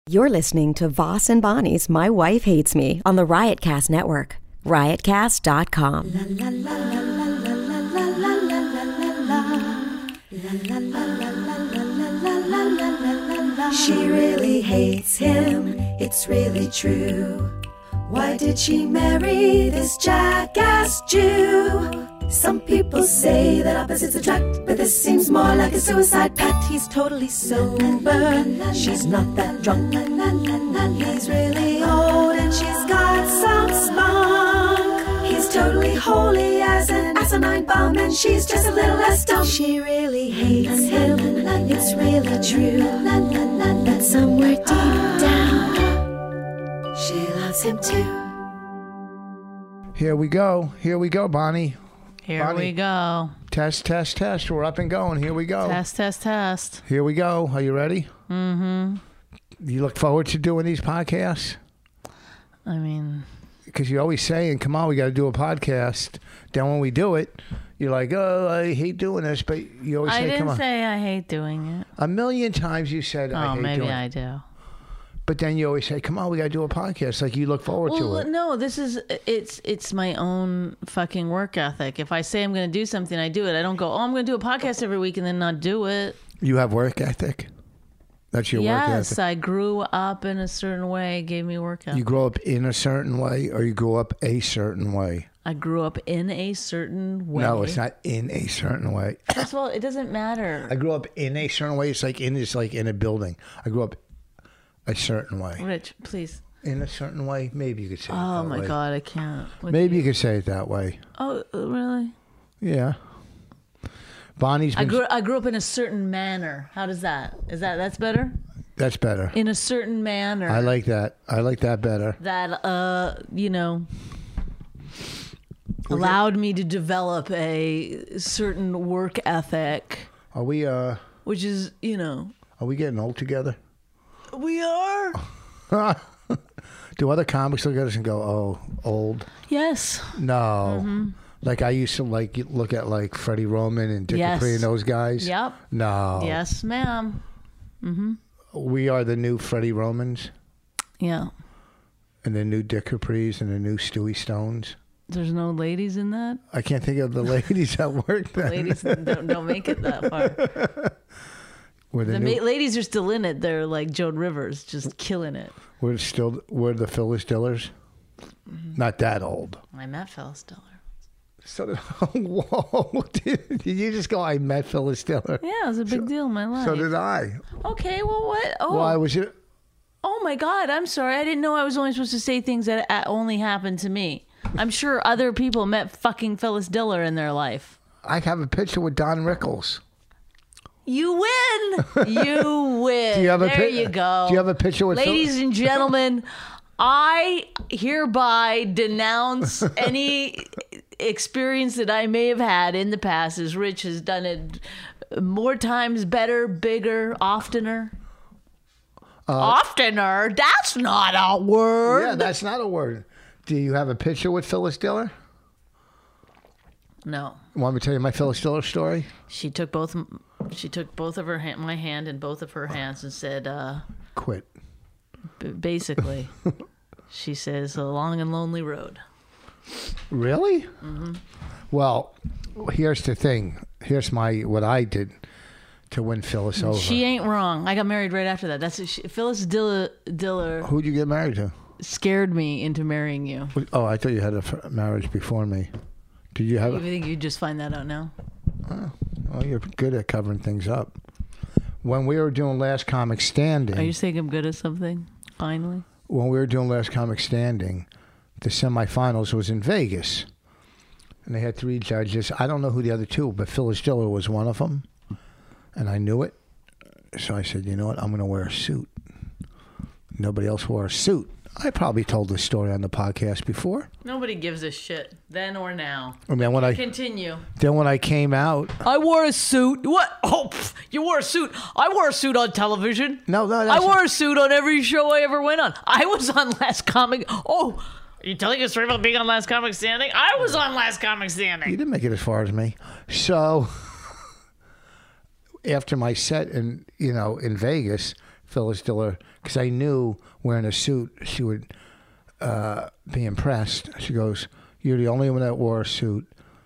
You're listening to Voss and Bonnie's My Wife Hates Me on the Riotcast Network. Riotcast.com. She really hates him, it's really true. Why did she marry this jackass Jew? Some people say that opposites attract, but this seems more like a suicide pact. He's totally sober, she's not that drunk. He's really old and she's got some spunk. He's totally holy as an asinine bomb, and she's just a little less dumb. She really hates him, it's really true. But somewhere deep down, she loves him too. Here we go, Bonnie. Here we go. Test. We're up and going. Here we go. Test. Here we go. Are you ready? Mm-hmm. You look forward to doing these podcasts? I mean... Because you're always saying, come on, we got to do a podcast. Then when we do it, you're like, oh, I hate doing this. But you always say, come on. I didn't say I hate doing it. A million times you said, I hate doing it. Oh, maybe I do. But then you always say, come on, we got to do a podcast. Like you look forward to it. No, it's my own fucking work ethic. If I say I'm going to do something, I do it. I don't go, I'm going to do a podcast every week and then not do it. You have work ethic? That's your work ethic? Yes, I grew up in a certain way. It gave me work ethic. You grew up in a certain way or you grew up a certain way? I grew up in a certain way. No, it's not in a certain way. First of all, it doesn't matter. I grew up in a certain way. It's like in a building. I grew up a certain way. Rich, please. In a certain way? Maybe you could say it that way. Oh, my God, I can't. Maybe you could say it that way. Oh, really? Yeah. Bonnie's been... I grew up in a certain manner. How does that? That's better? That's better. In a certain manner. I like that. I like that better. That, allowed me to develop a certain work ethic. Are we, which is, Are we getting old together? We are. Do other comics look at us and go, oh, old? Yes. No. Mm-hmm. Like I used to look at Freddie Roman and Dick Capri and those guys? Yep. No. Yes, ma'am. Mm-hmm. We are the new Freddie Romans? Yeah. And the new Dick Capris and the new Stewie Stones? There's no ladies in that? I can't think of the ladies that work then. Ladies don't make it that far. Ladies are still in it. They're like Joan Rivers, just killing it. We're the Phyllis Dillers? Mm-hmm. Not that old. I met Phyllis Diller. So whoa. Did you just go, I met Phyllis Diller? Yeah, it was a big deal in my life. So did I. Okay, well, what? Oh. Why was it? Oh, my God. I'm sorry. I didn't know I was only supposed to say things that only happened to me. I'm sure other people met fucking Phyllis Diller in their life. I have a picture with Don Rickles. You win. You win. Do you have there you go. Do you have a picture with Ladies and gentlemen, I hereby denounce any experience that I may have had in the past, as Rich has done it more times, better, bigger, oftener. Oftener? That's not a word. Yeah, that's not a word. Do you have a picture with Phyllis Diller? No. Want me to tell you my Phyllis Diller story? She took both of my hand in both of her hands and said, quit. Basically, she says, a long and lonely road. Really? Mm-hmm. Well, here's the thing. Here's what I did to win Phyllis over. She ain't wrong. I got married right after that. Phyllis Diller. Who'd you get married to? Scared me into marrying you. Oh, I thought you had a marriage before me. Did you have? You think you'd just find that out now? Oh, well, you're good at covering things up. When we were doing Last Comic Standing... Are you saying I'm good at something, finally? When we were doing Last Comic Standing, the semifinals was in Vegas. And they had 3 judges. I don't know who the other 2, but Phyllis Diller was one of them. And I knew it. So I said, you know what, I'm going to wear a suit. Nobody else wore a suit. I probably told this story on the podcast before. Nobody gives a shit, then or now. And then Continue. Then when I came out... I wore a suit. What? Oh, you wore a suit. I wore a suit on television. No. I wore a suit on every show I ever went on. I was on Last Comic... Oh, are you telling a story about being on Last Comic Standing? I was on Last Comic Standing. You didn't make it as far as me. So, after my set in Vegas... Phyllis Diller, because I knew wearing a suit she would be impressed. She goes, "You're the only one that wore a suit."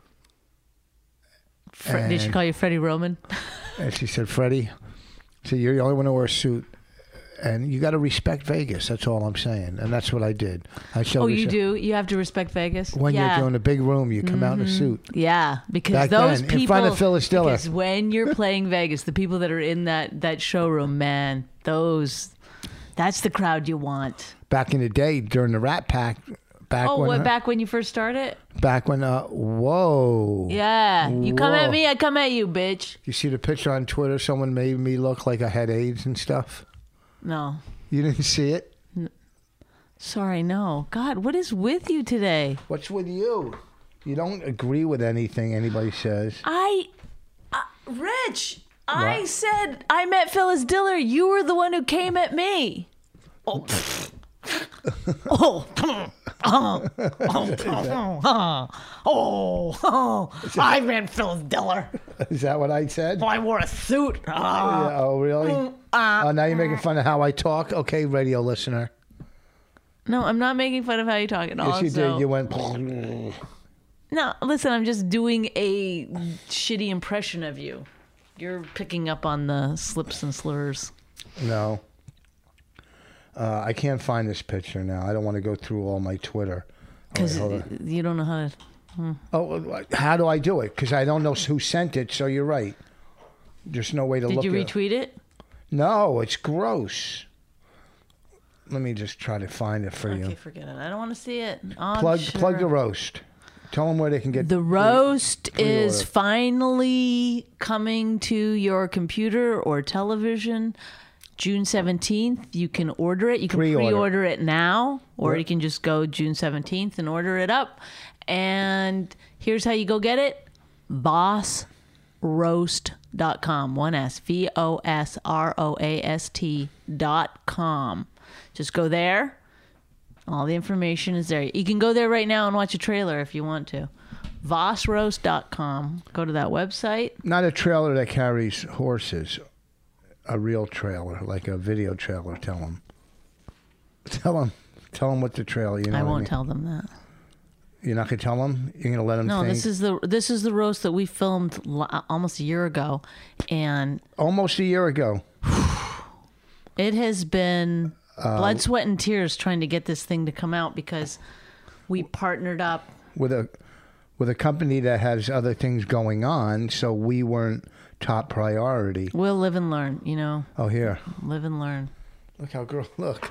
Did she call you Freddie Roman? And she said, "Freddie," so you're the only one that wore a suit. And you got to respect Vegas. That's all I'm saying. And that's what I did. I showed. Oh, you do? You have to respect Vegas? When you're doing a big room, you come out in a suit. Yeah, because Back those then, people... in front of Phyllis Diller. Because when you're playing Vegas, the people that are in that showroom, man, that's the crowd you want. Back in the day, during the Rat Pack... Back when you first started? Back when, whoa. Yeah. You come at me, I come at you, bitch. You see the picture on Twitter? Someone made me look like I had AIDS and stuff. No. You didn't see it? Sorry, no. God, what is with you today? What's with you? You don't agree with anything anybody says. Rich, I said I met Phyllis Diller. You were the one who came at me. Oh. I met Phyllis Diller. Is that what I said? I wore a suit. Yeah, oh, really? Now you're making fun of how I talk? Okay, radio listener. No, I'm not making fun of how you talk at all. Yes, you did. You went... No, listen, I'm just doing a shitty impression of you. You're picking up on the slips and slurs. No. I can't find this picture now. I don't want to go through all my Twitter. Because you don't know how to... Oh, how do I do it? Because I don't know who sent it, so you're right. There's no way to look at it. Did you retweet it? No, it's gross. Let me just try to find it for you. Okay, forget it. I don't want to see it. Plug the roast. Tell them where they can get the roast is finally coming to your computer or television June 17th. You can order it. You can pre-order it now, or you can just go June 17th and order it up. And here's how you go get it. VosRoast.com. One S. VOSROAST.com. Just go there. All the information is there. You can go there right now and watch a trailer if you want to. VosRoast.com. Go to that website. Not a trailer that carries horses. A real trailer, like a video trailer. Tell them. Tell them what the trailer. You know. I won't tell them that. You're not gonna tell them. You're gonna let them. No, think? this is the roast that we filmed almost a year ago, and almost a year ago. It has been blood, sweat, and tears trying to get this thing to come out because we partnered up with a company that has other things going on, so we weren't top priority. We'll live and learn, you know. Oh, here. Live and learn. Look how look.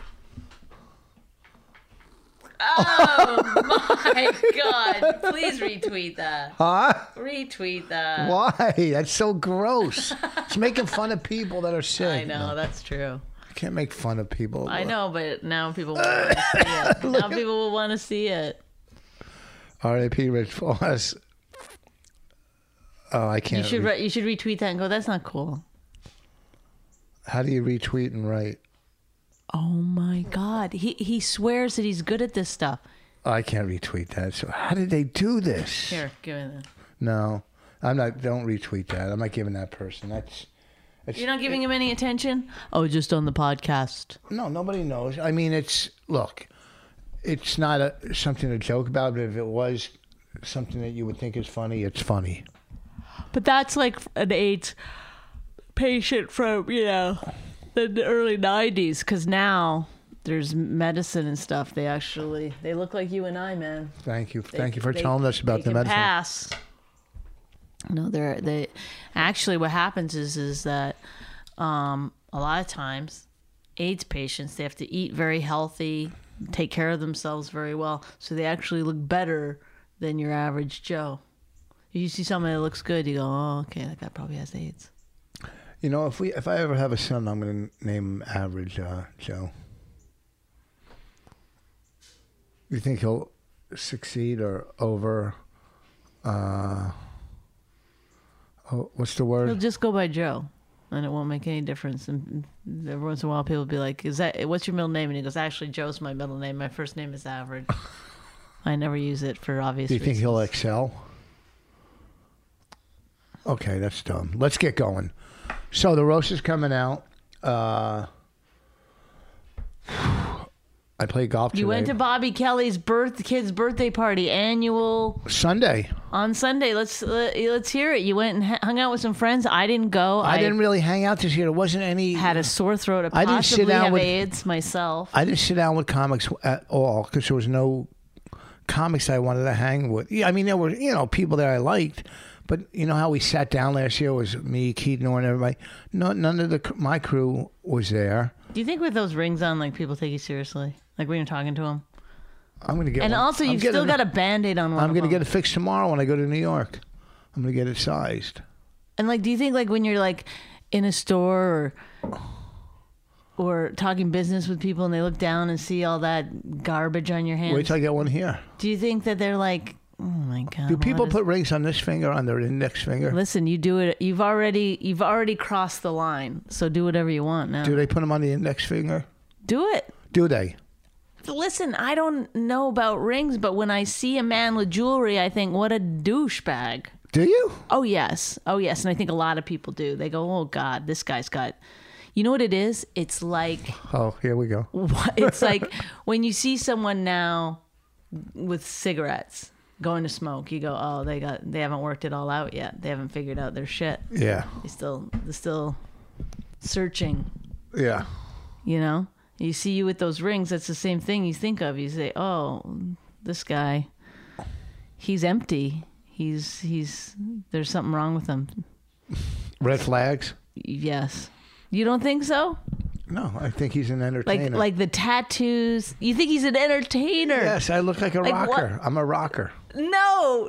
Oh my God! Please retweet that. Huh? Retweet that. Why? That's so gross. It's making fun of people that are sick. I know, that's true. I can't make fun of people. I know, but now people will want to see it. Now people will want to see it. R.I.P. Rich Voss. Oh, I can't. You should retweet that and go, that's not cool. How do you retweet and write? Oh my God. He swears that he's good at this stuff. I can't retweet that. So how did they do this? Here, give me that. No, I'm not. Don't retweet that. I'm not giving that person. You're not giving him any attention? Oh, just on the podcast. No, nobody knows. I mean, it's not something to joke about, but if it was something that you would think is funny, it's funny. But that's like an AIDS patient from, the early 90s, because now there's medicine and stuff. They look like you and I, man. Thank you. Thank you for telling us about the medicine. Pass. No, they actually what happens is that a lot of times AIDS patients, they have to eat very healthy, take care of themselves very well, so they actually look better than your average Joe. You see somebody that looks good, you go, oh, okay, that guy probably has AIDS. You know, if I ever have a son, I'm going to name him Average Joe. You think he'll succeed or over? What's the word? He'll just go by Joe, and it won't make any difference. And every once in a while, people will be like, what's your middle name? And he goes, actually, Joe's my middle name. My first name is Average. I never use it for obvious reasons. Do you think he'll excel? Okay, that's dumb. Let's get going. So the roast is coming out I played golf today. You went to Bobby Kelly's kid's birthday party, annual Sunday. on Sunday. Let's hear it. You went and hung out with some friends. I didn't go. I didn't really hang out this year. There wasn't any. Had a sore throat. I didn't sit down have with AIDS myself. I didn't sit down with comics at all because there was no comics I wanted to hang with. Yeah, I mean, there were, people that I liked, but you know how we sat down last year? It was me, Keaton, and everybody. No, none of my crew was there. Do you think with those rings on, like, people take you seriously? Like when you're talking to them? I'm going to get and one. also, you've still got a Band-Aid on one. I'm going to get it fixed tomorrow when I go to New York. I'm going to get it sized. And, like, do you think, like, when you're, like, in a store or talking business with people and they look down and see all that garbage on your hands? Wait till I get one here. Do you think that they're like, oh, my God. Do people put rings on this finger, on their index finger? Listen, you do it. You've already crossed the line, so do whatever you want now. Do they put them on the index finger? Do it. Do they? Listen, I don't know about rings, but when I see a man with jewelry, I think, what a douchebag. Do you? Oh, yes. And I think a lot of people do. They go, oh, God, this guy's got... You know what it is? It's like... Oh, here we go. It's like when you see someone now with cigarettes going to smoke, you go, oh, they haven't worked it all out yet. They haven't figured out their shit. Yeah. They're still searching. Yeah. You know? You see you with those rings, that's the same thing you think of. You say, oh, this guy, he's empty. He's there's something wrong with him. Red flags? Yes. You don't think so? No, I think he's an entertainer. Like the tattoos. You think he's an entertainer? Yes, I look like a rocker. I'm a rocker. No,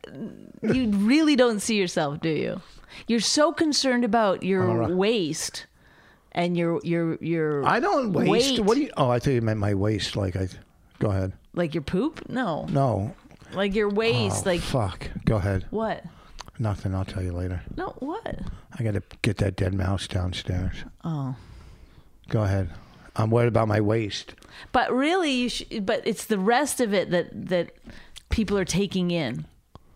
you really don't see yourself, do you? You're so concerned about your waist and your I don't waste. weight. What do you? Oh, I thought you meant my waist. Go ahead. Like your poop? No. No. Like your waist. Oh, like fuck. Go ahead. What? Nothing. I'll tell you later. No, what? I got to get that dead mouse downstairs. Oh. Go ahead. I'm worried about my waist. But really, but it's the rest of it that people are taking in.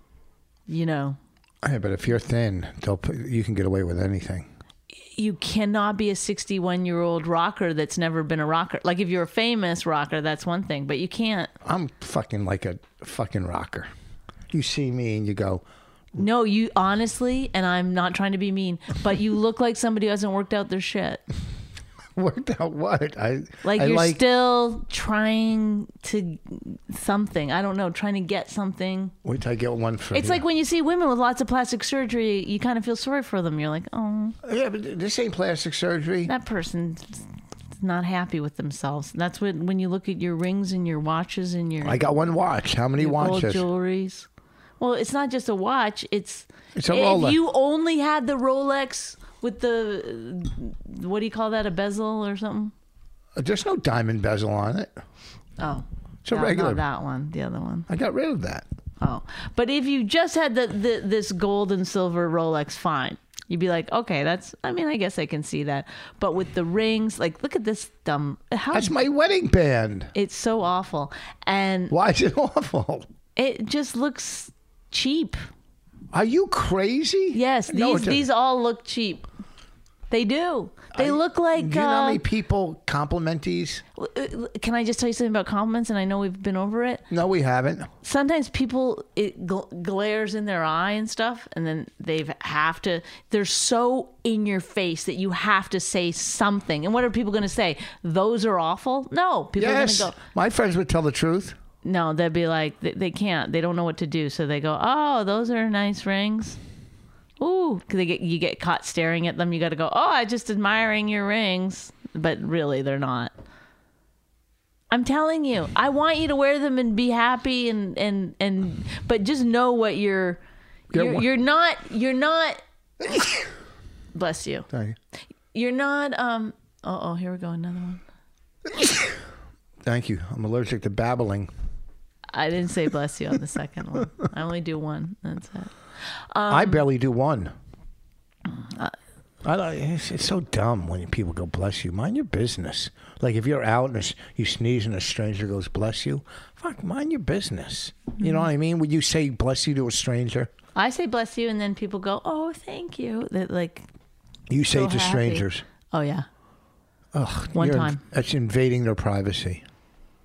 You know. Yeah, but if you're thin, you can get away with anything. You cannot be a 61-year-old rocker that's never been a rocker. Like if you're a famous rocker, that's one thing, but you can't. I'm fucking like a fucking rocker. You see me and you go. No, you honestly, and I'm not trying to be mean, but you look like somebody who hasn't worked out their shit. Worked out what? You're still trying to something. I don't know, trying to get something. Wait till I get one for It's like when you see women with lots of plastic surgery, you kind of feel sorry for them. You're like, oh. Yeah, but this ain't plastic surgery. That person's not happy with themselves. That's when you look at your rings and your watches and your... I got one watch. How many watches? Gold jewelries. Well, it's not just a watch. It's a Rolex. If you only had the Rolex... With the, what do you call that, a bezel or something? There's no diamond bezel on it. Oh. It's a regular. Not that one, the other one. I got rid of that. Oh. But if you just had this gold and silver Rolex, fine. You'd be like, okay, I guess I can see that. But with the rings, like, look at this dumb. That's my wedding band. It's so awful. And why is it awful? It just looks cheap. Are you crazy? Yes, these all look cheap. They do. They look like... Do you know how many people compliment these? Can I just tell you something about compliments? And I know we've been over it. No, we haven't. Sometimes people, it glares in their eye and stuff, and then they're so in your face that you have to say something. And what are people going to say? Those are awful? No. People are going to go... My friends would tell the truth. No, they'd be like, they can't. They don't know what to do. So they go, oh, those are nice rings. Ooh, you get caught staring at them. You got to go, oh, I'm just admiring your rings. But really, they're not. I'm telling you, I want you to wear them and be happy but just know what you're not. Bless you. Thank you. You're not. Here we go. Another one. Thank you. I'm allergic to babbling. I didn't say bless you on the second one. I only do one. That's it. I barely do one. It's so dumb when people go bless you. Mind your business. Like if you're out and you sneeze and a stranger goes bless you, fuck, mind your business. You know what I mean? Would you say bless you to a stranger? I say bless you, and then people go, oh, thank you. That like. You say so it to happy. strangers. Oh yeah. Ugh, one time. That's invading their privacy.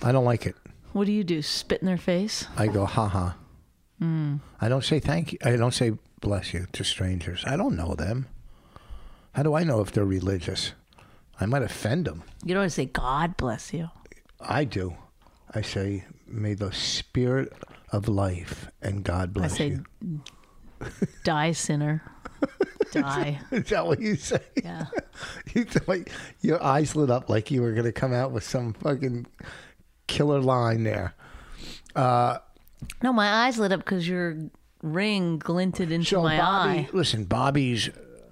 I don't like it. What do you do? Spit in their face? I go, ha. I don't say thank you. I don't say bless you to strangers. I don't know them. How do I know if they're religious? I might offend them. You don't say God bless you. I do. I say, may the spirit of life and God bless you. Die, sinner. Die. Is that what you say? Yeah. Your eyes lit up like you were going to come out with some fucking killer line there. No, my eyes lit up because your ring glinted into my eye. Listen, Bobby's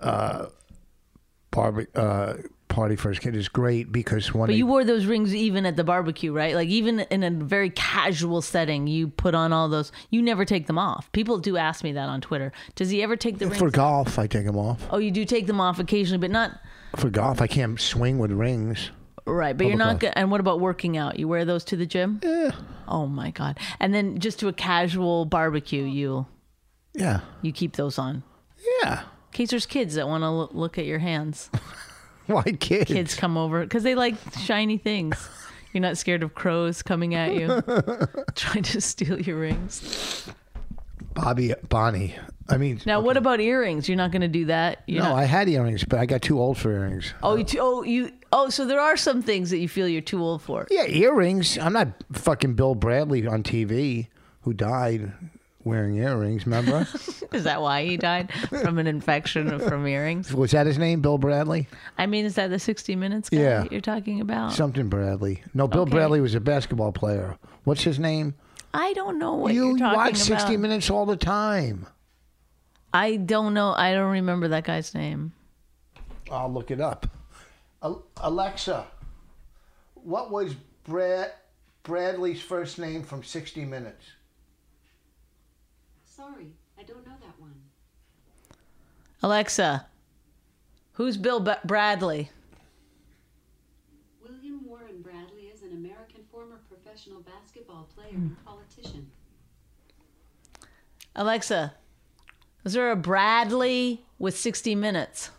party for his kid is great because But you wore those rings even at the barbecue, right? Like even in a very casual setting, you put on all those. You never take them off. People do ask me that on Twitter. Does he ever take the rings? For golf, I take them off. Oh, you do take them off occasionally, but not for golf. I can't swing with rings. Right, but you're not good. And what about working out? You wear those to the gym? Yeah. Oh my God! And then just to a casual barbecue, you keep those on. Yeah. In case there's kids that want to look at your hands. Why kids? Kids come over because they like shiny things. You're not scared of crows coming at you, trying to steal your rings. Bonnie. I mean. Now, what about earrings? You're not going to do that? I had earrings, but I got too old for earrings. So there are some things that you feel you're too old for. Yeah, earrings. I'm not fucking Bill Bradley on TV who died wearing earrings, remember? Is that why he died? From an infection from earrings? Was that his name, Bill Bradley? I mean, is that the 60 Minutes guy you're talking about? Something Bradley. No, Bill Bradley was a basketball player. What's his name? I don't know what you're talking about. You watch 60 Minutes all the time. I don't know. I don't remember that guy's name. I'll look it up. Alexa, what was Bradley's first name from 60 Minutes? Sorry, I don't know that one. Alexa, who's Bill Bradley? William Warren Bradley is an American former professional basketball player and politician. Alexa, is there a Bradley with 60 Minutes?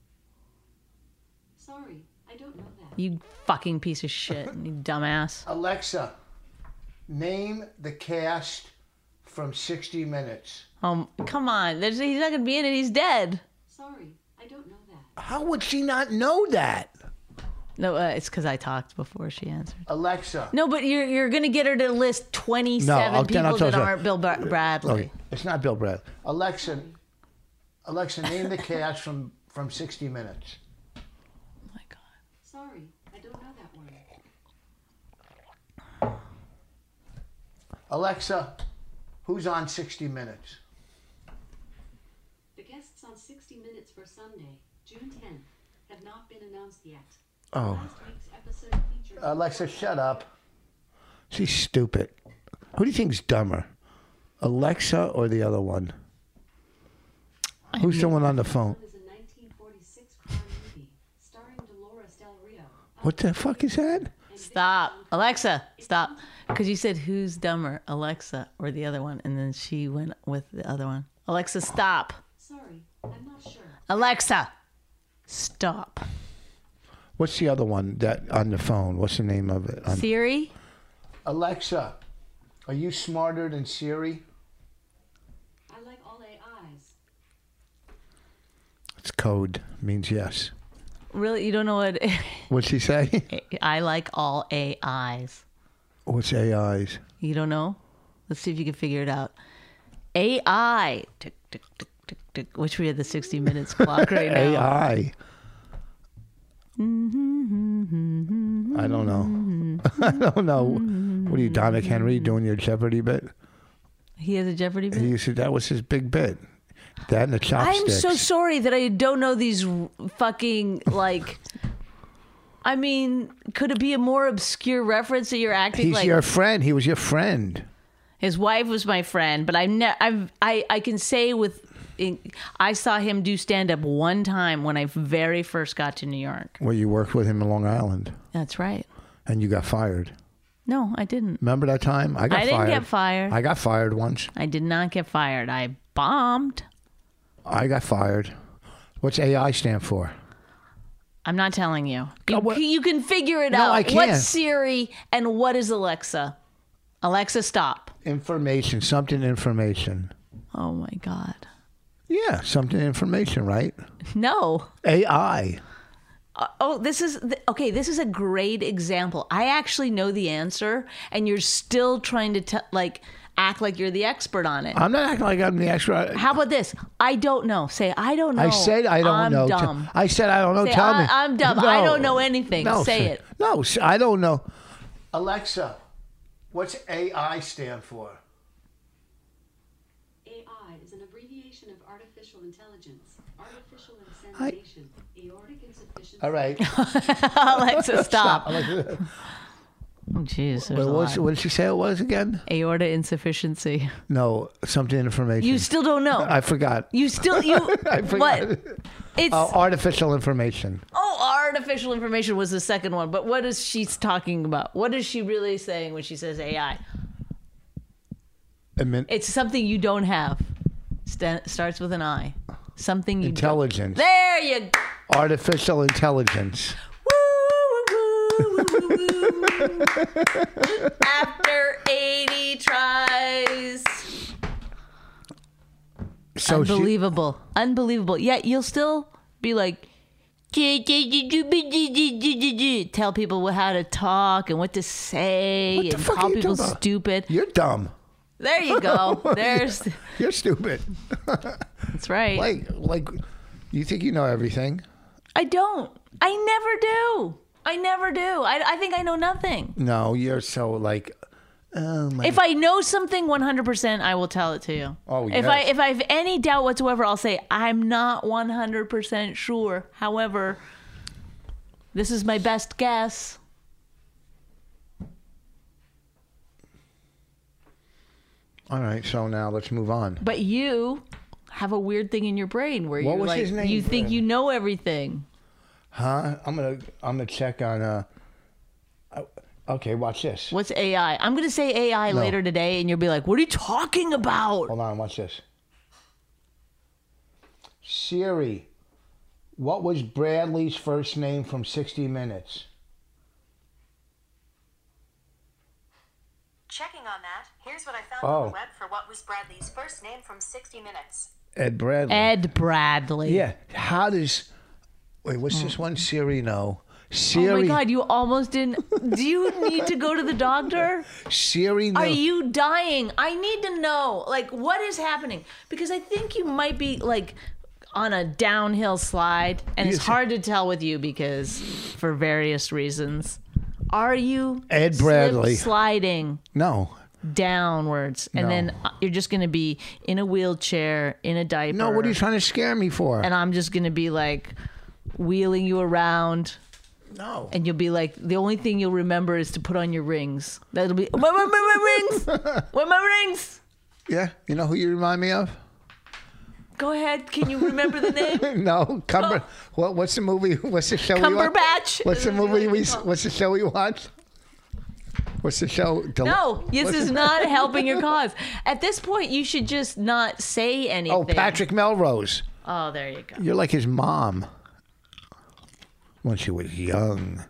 Sorry, I don't know that. You fucking piece of shit, you dumbass. Alexa, name the cast from 60 Minutes. Come on. He's not going to be in it. He's dead. Sorry, I don't know that. How would she not know that? No, it's because I talked before she answered. Alexa. No, but you're going to get her to list 27 people that aren't Bill Bradley. Okay. It's not Bill Bradley. Alexa, name the cast from 60 Minutes. Oh my God. Sorry, I don't know that one. Alexa, who's on 60 Minutes? The guests on 60 Minutes for Sunday, June 10th, have not been announced yet. Oh. Last week's episode featured... Alexa, shut up. She's stupid. Who do you think's dumber? Alexa or the other one? Who's the one on the phone? Is a 1946 crime movie starring Dolores Del Rio. What the fuck is that? Stop. Alexa, stop. Because you said, who's dumber, Alexa or the other one? And then she went with the other one. Alexa, stop. Sorry, I'm not sure. Alexa, stop. What's the other one that on the phone? What's the name of it? Siri? Alexa, are you smarter than Siri? I like all AIs. It's code. Means yes. Really? You don't know what... What'd she say? I like all AIs. What's AIs? You don't know? Let's see if you can figure it out. AI. Tick, tick, tick, tick, tick. Wish we had the 60 Minutes clock right now. AI. I don't know. I don't know. What are you, Dominic Henry, doing your Jeopardy bit? He has a Jeopardy bit? He said that was his big bit. That and the chopsticks. I'm so sorry that I don't know these fucking, like... I mean, could it be a more obscure reference that you're acting He's like... your friend. He was your friend. His wife was my friend, but I can say with... I saw him do stand-up one time when I very first got to New York. Well, you worked with him in Long Island. That's right. And you got fired. No, I didn't. Remember that time? I didn't get fired. I got fired once. I did not get fired. I bombed. I got fired. What's AI stand for? I'm not telling you. what- You can figure it No, out. I can't. What's Siri and what is Alexa? Alexa, stop. Information. Something information. Oh my God. Yeah, something information, right? No. AI. Oh, this is okay. This is a great example. I actually know the answer, and you're still trying to act like you're the expert on it. I'm not acting like I'm the expert. How about this? I don't know. Say I don't know. I said I don't I'm know. Dumb. I said I don't know. Say, Tell me. I'm dumb. No. I don't know anything. No, say it. No, I don't know. Alexa, what's AI stand for? AI is an abbreviation of artificial intelligence, artificial insemination, aortic insufficiency. All right. Alexa, stop. Alexa. Oh, jeez. What did she say it was again? Aorta insufficiency. No, something information. You still don't know. I forgot. You I forgot. What? It's Artificial information. artificial information was the second one. But what is she talking about? What is she really saying when she says AI? It's something you don't have. Starts with an I. Something you Intelligence. Don't. There you go. Artificial intelligence. After 80 tries. So Unbelievable. Unbelievable. Yet you'll still be like, tell people how to talk and what to say What the and fuck call are you people talking about? stupid. You're dumb. There you go. There's. You're stupid. That's right. Like, you think you know everything? I don't. I never do. I never do. I think I know nothing. No, you're so like. Oh my. If I know something 100%, I will tell it to you. Oh, If yes. I have any doubt whatsoever, I'll say I'm not 100% sure. However, this is my best guess. All right, so now let's move on. But you have a weird thing in your brain where What you're was like, his name, you think Brad? you know everything. Huh? I'm gonna check on. Okay, watch this. What's AI? I'm going to say AI No. later today, and you'll be like, what are you talking about? Hold on, watch this. Siri, what was Bradley's first name from 60 Minutes? Checking on that, here's what I found Oh. on the web for what was Bradley's first name from 60 Minutes. Ed Bradley. Ed Bradley. Yeah. How does? Wait, what's this one? Siri, no. Oh Siri. my God, you almost didn't. Do you need to go to the doctor? Siri, no. Are you dying? I need to know, like, what is happening? Because I think you might be, like, on a downhill slide, and it's Yes. hard to tell with you because, for various reasons. Are you Ed Bradley. sliding No. downwards, and No. then you're just going to be in a wheelchair, in a diaper? No, what are you trying to scare me for? And I'm just going to be, like, wheeling you around. No. And you'll be like, the only thing you'll remember is to put on your rings. That'll be, where my rings? Where my rings? Yeah, you know who you remind me of? Go ahead. Can you remember the name? No, what's the movie? What's the show? Cumberbatch. What's the movie? What's the show we watch? What's the show? No, this is not helping your cause. At this point, you should just not say anything. Oh, Patrick Melrose. Oh, there you go. You're like his mom when she was young.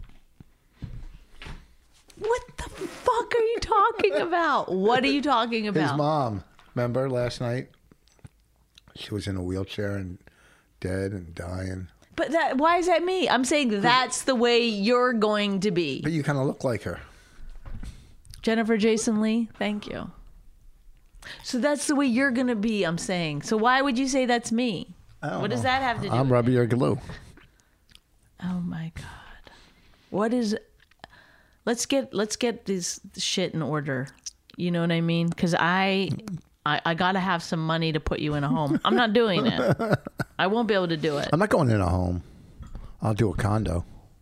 What the fuck are you talking about? What are you talking about? His mom. Remember last night? She was in a wheelchair and dead and dying. But why is that me? I'm saying that's the way you're going to be. But you kind of look like her. Jennifer Jason Leigh, thank you. So that's the way you're going to be, I'm saying. So why would you say that's me? What does that have to do I'm with rubber it? your glue. Oh my God. What is... Let's get this shit in order. You know what I mean? Because I got to have some money to put you in a home. I'm not doing it. I won't be able to do it. I'm not going in a home. I'll do a condo.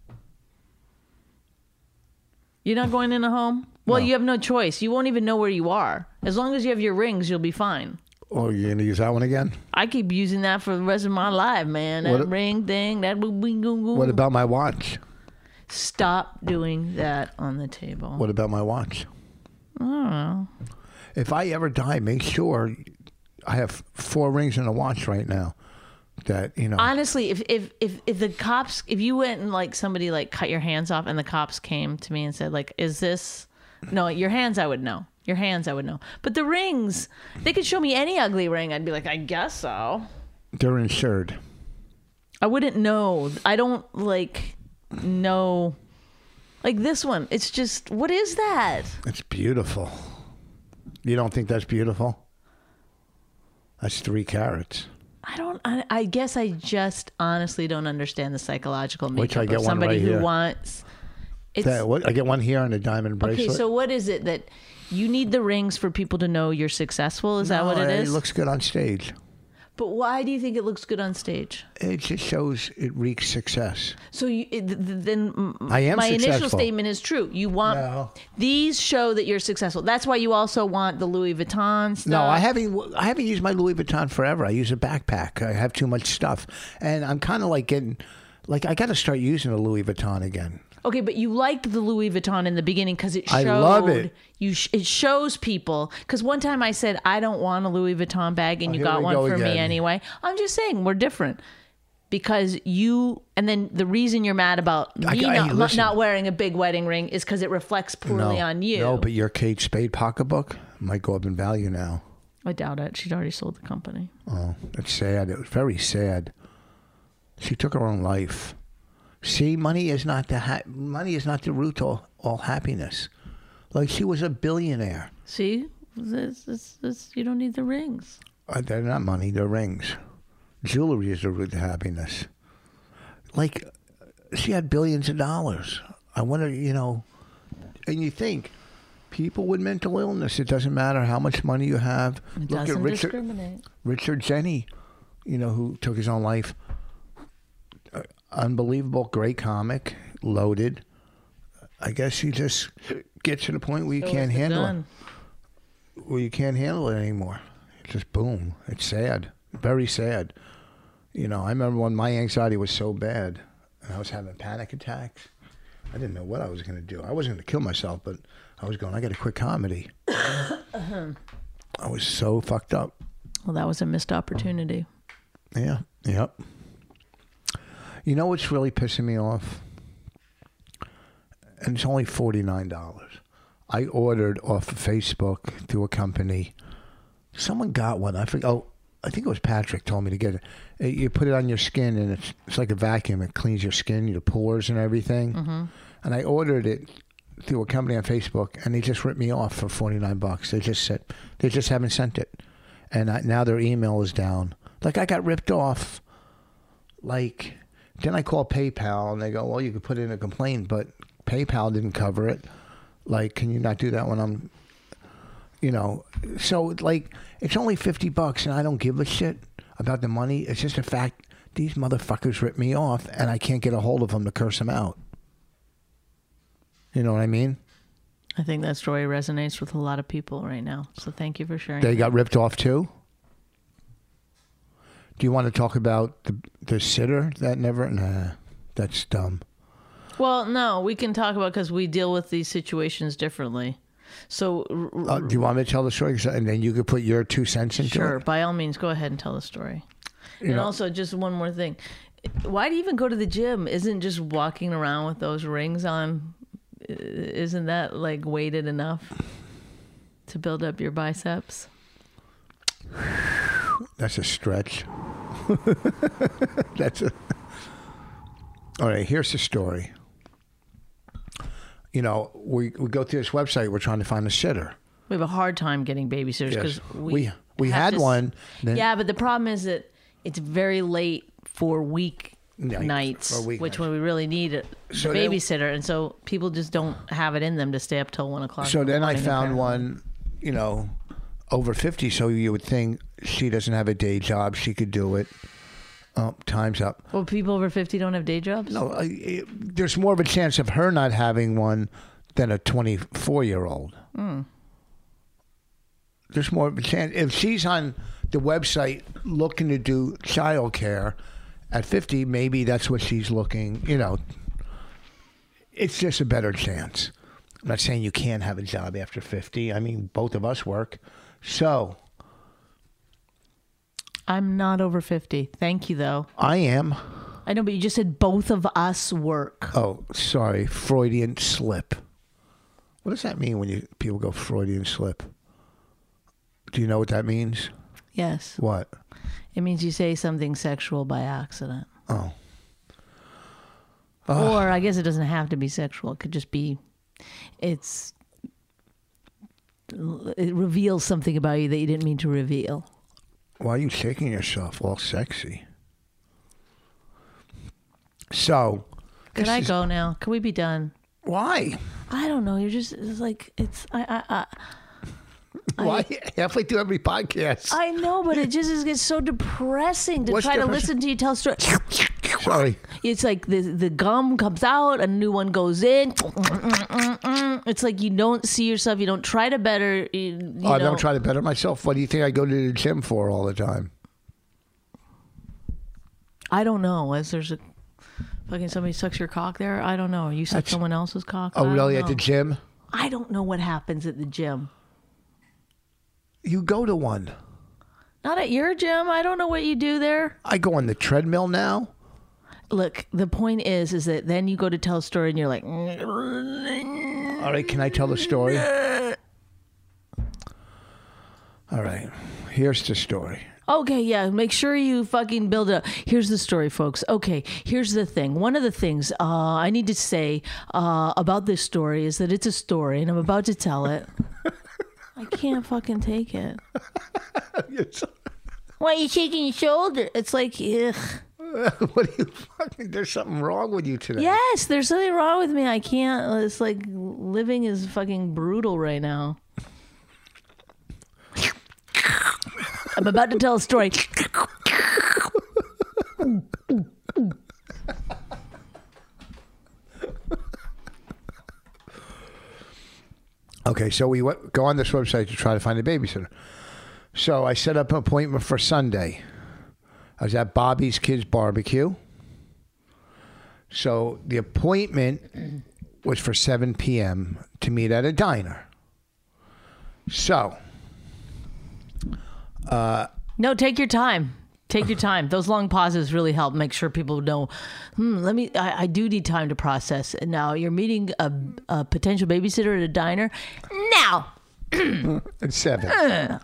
You're not going in a home? Well, No. you have no choice. You won't even know where you are. As long as you have your rings, you'll be fine. Oh, you're going to use that one again? I keep using that for the rest of my life, man. That What- ring thing, that What about my watch? Stop doing that on the table. What about my watch? I don't know. If I ever die, make sure I have 4 rings and a watch right now. that, you know. Honestly, if the cops, if you went and like somebody like cut your hands off and the cops came to me and said like, is this, no, your hands, I would know. Your hands, I would know. But the rings, they could show me any ugly ring. I'd be like, I guess so. They're insured. I wouldn't know. I don't like know. Like this one, it's just, what is that? It's beautiful. You don't think that's beautiful? That's 3 carats. I guess I just honestly don't understand the psychological Which I makeup get of one somebody right who here. wants. It's, I get one here on a diamond bracelet. okay, so what is it that you need the rings for people to know you're successful? Is that what it is? It looks good on stage. But why do you think it looks good on stage? It just shows it reeks success. So then I am my initial successful. statement is true. You want No. these show that you're successful. That's why you also want the Louis Vuitton stuff. No, I haven't used my Louis Vuitton forever. I use a backpack. I have too much stuff, and I'm kind of like getting, like I got to start using a Louis Vuitton again. Okay, but you liked the Louis Vuitton in the beginning because it showed. I love it. It shows people. Because one time I said I don't want a Louis Vuitton bag, and you here got we one go for me again. anyway. I'm just saying we're different. Because you, and then the reason you're mad about me listen. not wearing a big wedding ring is because it reflects poorly on you. No, but your Kate Spade pocketbook might go up in value now. I doubt it. She'd already sold the company. Oh, that's sad. It was very sad. She took her own life. See, money is not the root to all happiness. Like, she was a billionaire. See, this, you don't need the rings. They're not money; they're rings. Jewelry is the root to happiness. Like, she had billions of dollars. I wonder, and you think people with mental illness, it doesn't matter how much money you have. It Look doesn't at discriminate. Richard Jenny, who took his own life. Unbelievable, great comic, loaded. I guess he just gets to the point where you can't handle it. Where you can't handle it anymore. It's just boom. It's sad. Very sad. I remember when my anxiety was so bad and I was having panic attacks. I didn't know what I was going to do. I wasn't going to kill myself, but I was going, I got to quit comedy. I was so fucked up. Well, that was a missed opportunity. Yeah. Yep. You know what's really pissing me off? And it's only $49. I ordered off of Facebook through a company. Someone got one. I think it was Patrick told me to get it. You put it on your skin, and it's like a vacuum. It cleans your skin, your pores, and everything. Mm-hmm. And I ordered it through a company on Facebook, and they just ripped me off for $49. They just said they just haven't sent it, and now their email is down. Like, I got ripped off. Like, then I called PayPal, and they go, "Well, you could put in a complaint, but PayPal didn't cover it. Like, can you not do that when I'm?" So, like, it's only $50 and I don't give a shit about the money. It's just a fact these motherfuckers ripped me off and I can't get a hold of them to curse them out. You know what I mean? I think that story resonates with a lot of people right now. So thank you for sharing. They got ripped off too? Do you want to talk about the sitter that never... Nah, that's dumb. Well, no, we can talk about because we deal with these situations differently. So, Do you want me to tell the story? And then you could put your 2 cents into it? sure, by all means, go ahead and tell the story. And also, just one more thing. Why do you even go to the gym? Isn't just walking around with those rings on, isn't that like weighted enough to build up your biceps? That's a stretch. All right, here's the story. We go through this website. We're trying to find a sitter. We have a hard time getting babysitters Yes. because We have had to one. Then, Yeah, but the problem is that it's very late for week nights, for weeknights. which when we really need a So then- babysitter, and so people just don't have it in them to stay up till 1 o'clock. So in the then I morning, found apparently. one, over 50. So you would think she doesn't have a day job. She could do it. Oh, time's up. Well, people over 50 don't have day jobs? No, there's more of a chance of her not having one than a 24-year-old. There's more of a chance. If she's on the website looking to do childcare at 50, maybe that's what she's looking, It's just a better chance. I'm not saying you can't have a job after 50. I mean, both of us work. So I'm not over 50. Thank you, though. I am. I know, but you just said both of us work. Oh, sorry. Freudian slip. What does that mean when people go Freudian slip? Do you know what that means? Yes. What? It means you say something sexual by accident. Oh. Or I guess it doesn't have to be sexual. It could just be, it reveals something about you that you didn't mean to reveal. Why are you shaking yourself all sexy? So. Could I go now? Can we be done? Why? I don't know. You're just, it's like, it's, Why? Halfway through every podcast. I know, but it just gets so depressing to What's try to depressing? listen to you tell stories. Sorry. It's like the gum comes out, a new one goes in. It's like you don't see yourself. You don't try to better. I don't try to better myself. What do you think I go to the gym for all the time? I don't know. As there's a fucking somebody sucks your cock there. I don't know. You suck someone else's cock. Oh, I really? don't At the know. gym? I don't know what happens at the gym. You go to one. Not at your gym. I don't know what you do there. I go on the treadmill now. Look, the point is that then you go to tell a story and you're like, All right, can I tell the story? All right, here's the story. okay, yeah, make sure you fucking build it up. Here's the story, folks. Okay, here's the thing. One of the things I need to say about this story is that it's a story and I'm about to tell it. I can't fucking take it. Why are you shaking your shoulder? It's like, ugh. What are you fucking? There's something wrong with you today. Yes, there's something wrong with me. I can't. It's like living is fucking brutal right now. I'm about to tell a story. Okay, so we go on this website to try to find a babysitter. So I set up an appointment for Sunday. I was at Bobby's Kids Barbecue. So the appointment was for 7 p.m. to meet at a diner. So. No, take your time. Take your time. Those long pauses really help make sure people know, I do need time to process. Now, you're meeting a potential babysitter at a diner. Now. At 7.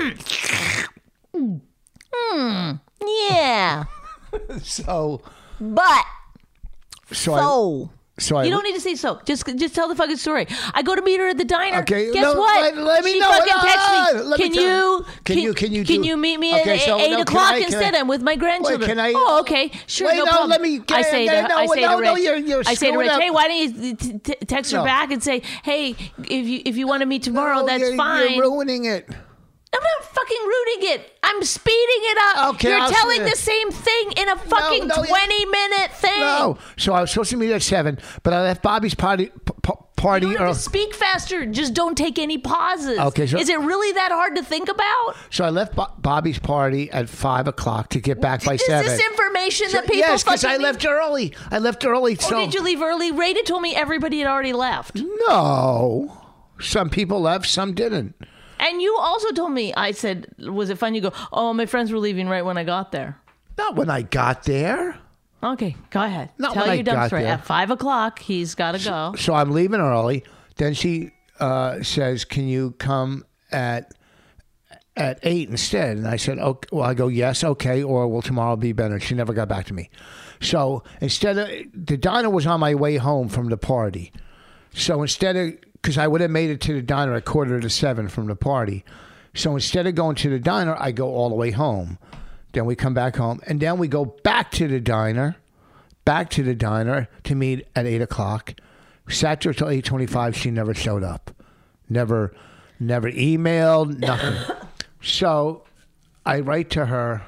Yeah. So. But. So You don't need to say so. Just tell the fucking story. I go to meet her at the diner. Okay. Guess what? Let me she know. fucking texts me. Can you meet me at 8 o'clock instead? I'm with my grandchildren. Wait, can I? Oh, okay. Sure, Wait, no no, problem. let me. I say to Rich. I say to Rich, up. hey, why don't you text her No. back and say, hey, if you want to meet tomorrow, that's fine. You're ruining it. I'm not fucking rooting it. I'm speeding it up. Okay, You're I'll telling say the same thing in a fucking 20-minute thing. No. So I was supposed to meet at 7, but I left Bobby's party. You don't have to speak faster. Just don't take any pauses. Okay, so- is it really that hard to think about? So I left Bobby's party at 5 o'clock to get back by 7. Is this information that people Yes, because fucking I left early. Oh, So did you leave early? Rada told me everybody had already left. No. Some people left, some didn't. And you also told me, I said, was it fun? You go, oh, my friends were leaving right when I got there. Not when I got there. Okay, go ahead. Not Tell when I your dumb got story. there. At 5 o'clock, he's got to go. So I'm leaving early. Then she says, can you come at 8 instead? And I said, okay. Well, I go, yes, okay, or will tomorrow be better? She never got back to me. So instead of, the diner was on my way home from the party. So instead of, because I would have made it to the diner at 6:45 from the party. So instead of going to the diner, I go all the way home. Then we come back home. And then we go back to the diner to meet at 8 o'clock. Sat there till 8:25. She never showed up. Never emailed, nothing. So I write to her,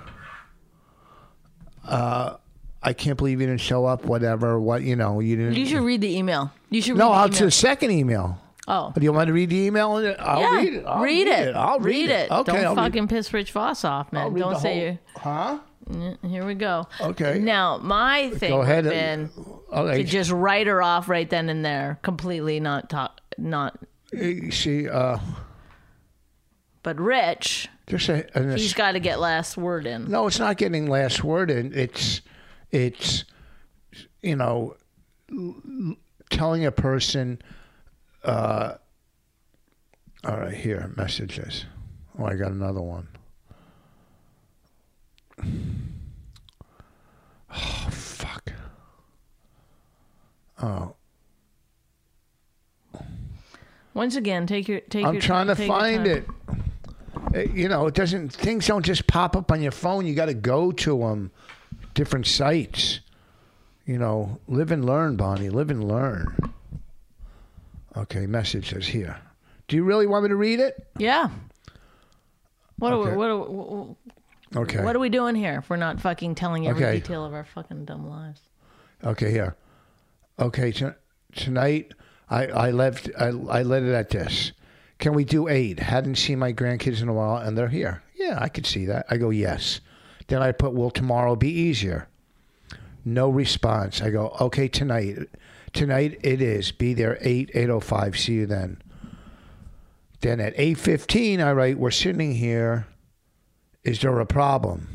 I can't believe you didn't show up, whatever, you didn't. You should read the email. You should read No, the I'll email. to the second email. Oh. Do you want to read the email? I'll Yeah, read it. I'll read it. I'll read it. Okay, Don't I'll fucking piss Rich Voss off, man. I'll read Don't the say you. Huh? Here we go. Okay. Now, my thing Go ahead. would have been Okay. to just write her off right then and there, completely not. She, But Rich Just He's got to get last word in. No, it's not getting last word in. It's telling a person. All right, here, messages. Oh, I got another one. Oh, fuck. Oh. Once again, take your I'm trying to find it. It doesn't. Things don't just pop up on your phone. You got to go to them. Different sites. Live and learn, Bonnie. Live and learn. Okay, messages here. Do you really want me to read it? Yeah. Okay. What are we doing here if we're not fucking telling every detail of our fucking dumb lives? Okay, here. Okay, tonight I let it at this. Can we do 8? Hadn't seen my grandkids in a while, and they're here. Yeah, I could see that. I go, yes. Then I put, will tomorrow be easier? No response. I go, okay, tonight. Tonight it is. Be there 8:05. See you then. Then at 8:15, I write, we're sitting here. Is there a problem?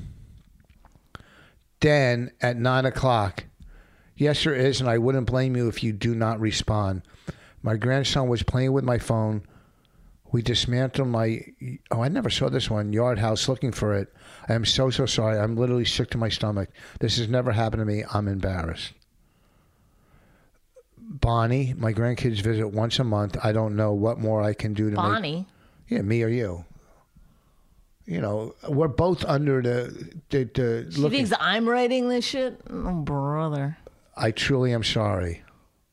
Then at 9 o'clock, yes, there is, and I wouldn't blame you if you do not respond. My grandson was playing with my phone. We dismantled my, I never saw this one, yard house looking for it. I am so sorry. I'm literally sick to my stomach. This has never happened to me. I'm embarrassed. Bonnie, my grandkids visit once a month. I don't know what more I can do to Bonnie? Yeah, me or you. We're both under the She thinks I'm writing this shit? Oh, brother. I truly am sorry.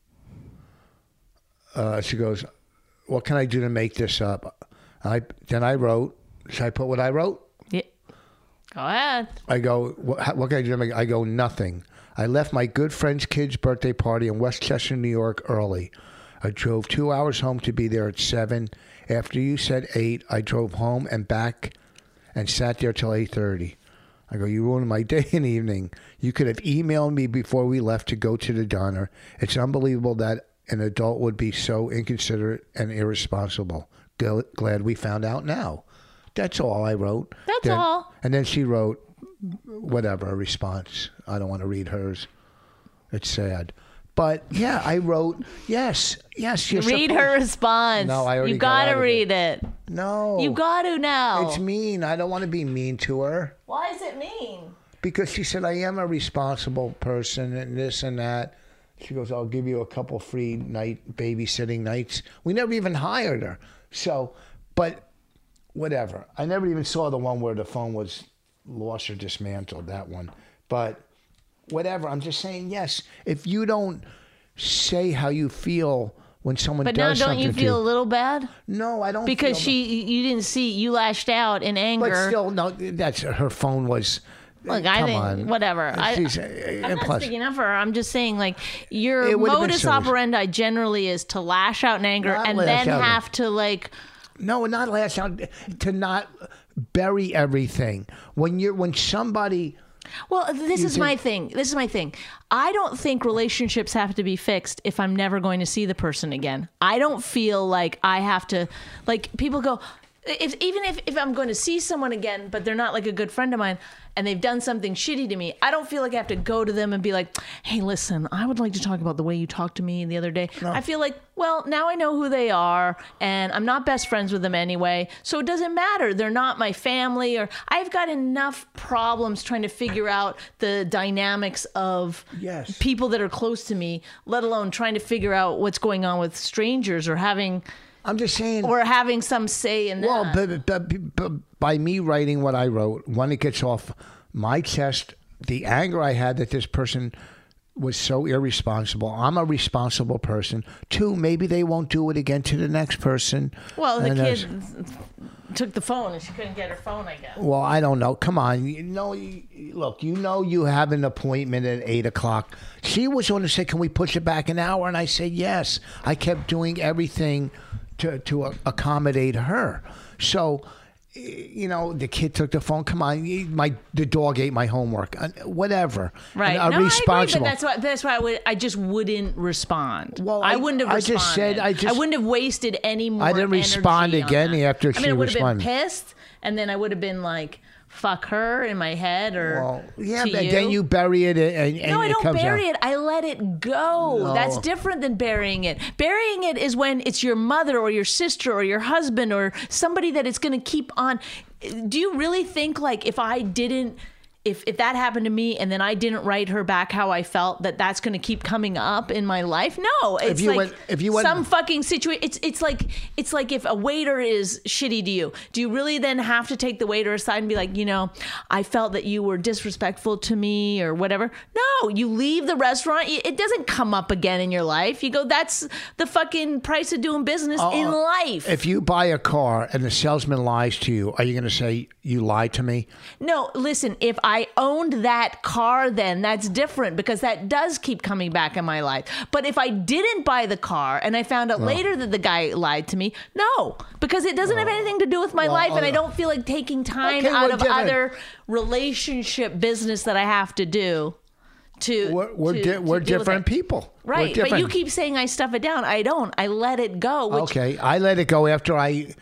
She goes, what can I do to make this up? Then I wrote, should I put what I wrote? Yeah. Go ahead. I go, what can I do to make? I go, nothing. I left my good friend's kid's birthday party in Westchester, New York early. I drove 2 hours home to be there at 7. After you said 8, I drove home and back and sat there till 8:30. I go, you ruined my day and evening. You could have emailed me before we left to go to the diner. It's unbelievable that an adult would be so inconsiderate and irresponsible. Glad we found out now. That's all I wrote. That's all. And then she wrote, whatever, a response. I don't want to read hers. It's sad. But, yeah, I wrote, yes, you're read her response. No, I already You got to read it. No. You got to now. It's mean. I don't want to be mean to her. Why is it mean? Because she said, I am a responsible person and this and that. She goes, I'll give you a couple free babysitting nights. We never even hired her. So, but whatever. I never even saw the one where the phone was lost or dismantled, that one. But whatever. I'm just saying, yes, if you don't say how you feel when someone does something to you. But now don't you feel a little bad? No, I don't because you didn't see, you lashed out in anger. But still, no, that's her phone was... Look, I think, whatever. I'm not sticking up for her. I'm just saying, like, your modus operandi generally is to lash out in anger and then have to, like... No, not lash out, to not bury everything. When somebody... Well, this is my thing. I don't think relationships have to be fixed if I'm never going to see the person again. I don't feel like I have to... Like, people go... Even if I'm going to see someone again, but they're not like a good friend of mine and they've done something shitty to me, I don't feel like I have to go to them and be like, hey, listen, I would like to talk about the way you talked to me the other day. No. I feel like, well, now I know who they are and I'm not best friends with them anyway. So it doesn't matter. They're not my family, or I've got enough problems trying to figure out the dynamics of people that are close to me, let alone trying to figure out what's going on with strangers or having... I'm just saying... Or having some say in that. Well, but by me writing what I wrote, when it gets off my chest, the anger I had that this person was so irresponsible. I'm a responsible person. 2, maybe they won't do it again to the next person. Well, the kid took the phone and she couldn't get her phone, I guess. Well, I don't know. Come on. Look, you have an appointment at 8 o'clock. She was going to say, can we push it back an hour? And I said, yes. I kept doing everything to accommodate her. So you know, the kid took the phone. Come on, the dog ate my homework. Whatever. Right. And, No, I responsible. agree, but that's why I just wouldn't respond. Well, I wouldn't have I responded. just said- I wouldn't have wasted any more I didn't respond energy on again that. after I she mean, I would have been responded. pissed, and then I would have been like, fuck her in my head, or Well, yeah, to but you. then you bury it and No, I it don't comes bury out. it. I let it go. No. That's different than burying it. Burying it is when it's your mother or your sister or your husband or somebody that it's going to keep on. Do you really think like if I didn't, if that happened to me and then I didn't write her back how I felt, that's going to keep coming up in my life? No, it's if you went- some fucking situation. It's like if a waiter is shitty to you, do you really then have to take the waiter aside and be like, you know, I felt that you were disrespectful to me or whatever? No, you leave the restaurant. It doesn't come up again in your life. You go, that's the fucking price of doing business in life. If you buy a car and the salesman lies to you, are you going to say you lied to me? No, listen, if I owned that car, then that's different because that does keep coming back in my life. But if I didn't buy the car and I found out later that the guy lied to me, no, because it doesn't have anything to do with my life and I don't feel like taking time Okay, out we're of different. other relationship business that I have to do. We're deal with different it. people. We're Right, but different. you keep saying I stuff it down. I don't. I let it go. Which Okay, I let it go after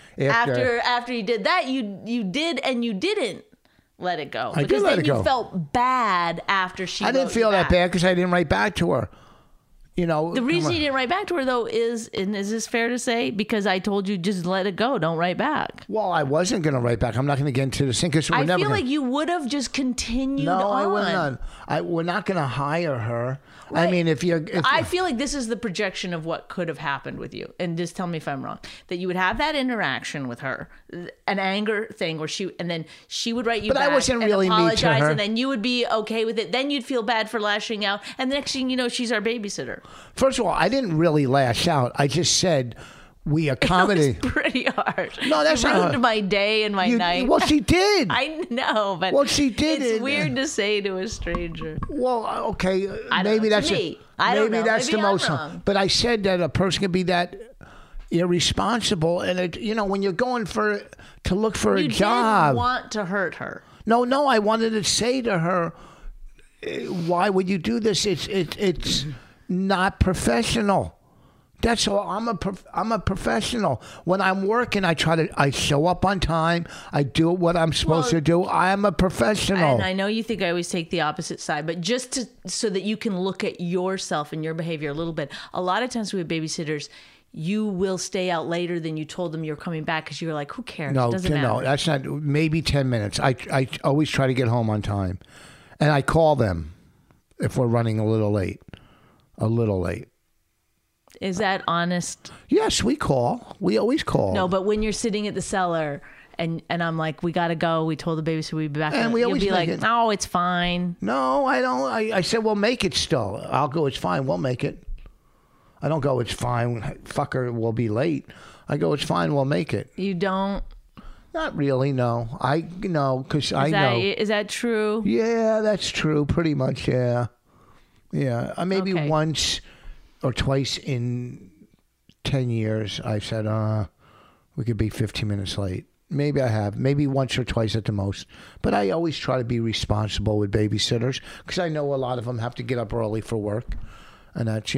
after you did that, you did and you didn't let it go. I did because let then it you go. felt bad after she I didn't wrote feel you that back. bad because I didn't write back to her. You know, The come reason on. you didn't write back to her though is this fair to say? Because I told you just let it go. Don't write back. Well, I wasn't going to write back. I'm not going to get into the sink because we're I never feel gonna, like you would have just continued No, on. I would not. We're not going to hire her. I Right. mean, if I feel like this is the projection of what could have happened with you. And just tell me if I'm wrong. That you would have that interaction with her, an anger thing where and then she would write you But I back wasn't and really mean to apologize, her. and then you would be okay with it. Then you'd feel bad for lashing out. And the next thing you know, she's our babysitter. first of all, I didn't really lash out. I just said we accommodate. It's pretty hard. No, that's you not ruined hard. my day and my night. Well, she did. I know, but Well, she did It's it. weird to say to a stranger. Well, okay, I don't maybe know, that's to me. I don't maybe know. that's Maybe the I'm most. wrong. But I said that a person can be that irresponsible, and when you're going to look for You a job. didn't want to hurt her. No, I wanted to say to her, why would you do this? It's not professional. That's all. I'm a professional. When I'm working, I show up on time. I do what I'm supposed to do. I am a professional. And I know you think I always take the opposite side, but just so that you can look at yourself and your behavior a little bit. A lot of times with babysitters, you will stay out later than you told them you're coming back because you're like, who cares? No, it doesn't matter. no, that's not. Maybe 10 minutes. I always try to get home on time, and I call them if we're running a little late. A little late. Is that honest? Yes, we call. We always call. No, but when you're sitting at the cellar and I'm like, we got to go. We told the babysitter we'd be back. And we You'll always be make like, it. no, it's fine. No, I don't. I said, we'll make it still. I'll go, it's fine. We'll make it. I don't go, it's fine. Fucker, we'll be late. I go, it's fine. We'll make it. You don't. Not really, no. Because I know. Is that true? Yeah, that's true. Pretty much, yeah. Yeah. Maybe Okay. once or twice in 10 years, I said, we could be 15 minutes late. Maybe I have. Maybe once or twice at the most. But I always try to be responsible with babysitters because I know a lot of them have to get up early for work. And that's,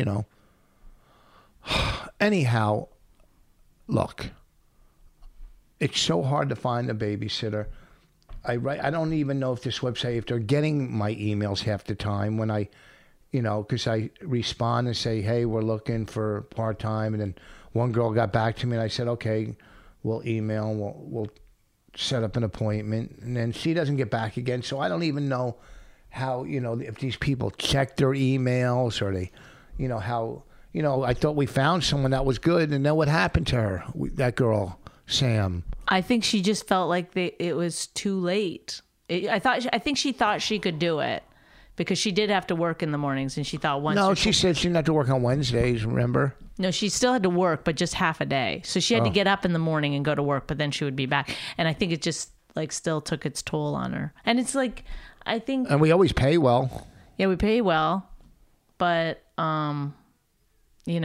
Anyhow, look, it's so hard to find a babysitter. I don't even know if this website, if they're getting my emails half the time when I, because I respond and say, hey, we're looking for part-time. And then one girl got back to me and I said, okay, we'll email, we'll set up an appointment. And then she doesn't get back again. So I don't even know how, if these people check their emails or they, how, I thought we found someone that was good. And then what happened to her, that girl, Sam? I think she just felt like it was too late. I think she thought she could do it because she did have to work in the mornings, and she thought once. No, she said she didn't have to work on Wednesdays. Remember? No, she still had to work, but just half a day. So she had to get up in the morning and go to work, but then she would be back. And I think it just still took its toll on her. And it's like, I think, And we always pay well. yeah, we pay well, but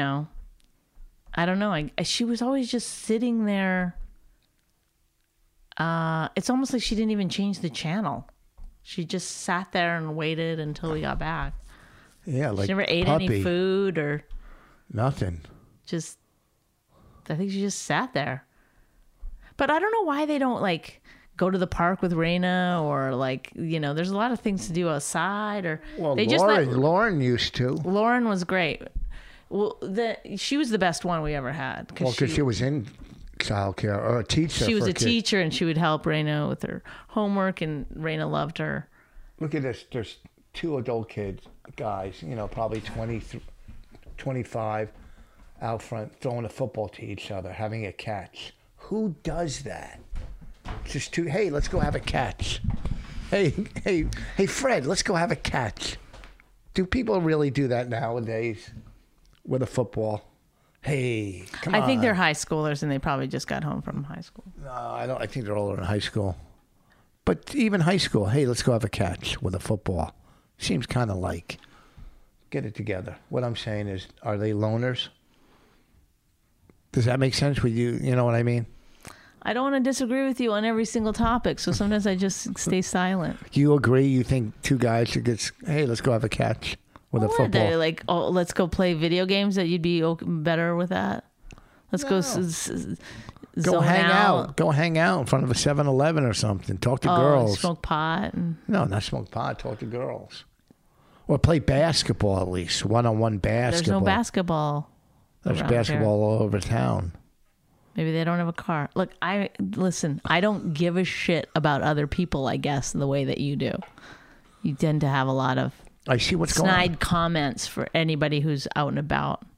I don't know. She was always just sitting there. It's almost like she didn't even change the channel. She just sat there and waited until we got back. Yeah, like She never ate puppy. any food or Nothing. just, I think she just sat there. But I don't know why they don't like go to the park with Raina or like, there's a lot of things to do outside or Well, they Lauren used to. Lauren was great. Well, she was the best one we ever had. Well, because she was in childcare or a teacher. She was for a kids. teacher and she would help Raina with her homework and Raina loved her. Look at this. There's 2 adult kids, guys, probably 20, 25, out front throwing a football to each other, having a catch. Who does that? Just hey, let's go have a catch. Hey, Fred, let's go have a catch. Do people really do that nowadays with a football? Hey, come on. I think they're high schoolers and they probably just got home from high school. No, I don't. I think they're older in high school. But even high school, hey, let's go have a catch with a football. Seems kind of like. Get it together. What I'm saying is, are they loners? Does that make sense with you? You know what I mean? I don't want to disagree with you on every single topic, so sometimes I just stay silent. Do you agree? You think 2 guys should get, hey, let's go have a catch with a What are football? they, like, let's go play video games, that you'd be better with that? Let's go Go zone hang out. Go hang out in front of a 7-Eleven or something. Talk to girls. Smoke pot. And No, not smoke pot. Talk to girls. Or play basketball at least. One-on-one basketball. there's no basketball. There's around basketball all over town. Maybe they don't have a car. Look, I don't give a shit about other people, I guess, the way that you do. You tend to have a lot of I see what's going on. snide comments for anybody who's out and about.